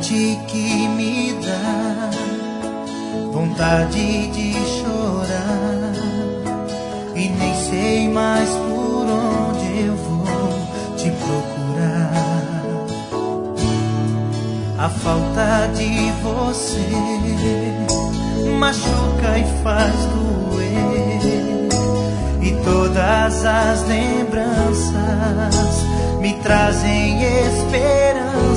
noite que me dá vontade de chorar, e nem sei mais por onde eu vou te procurar. A falta de você machuca e faz doer, e todas as lembranças me trazem esperança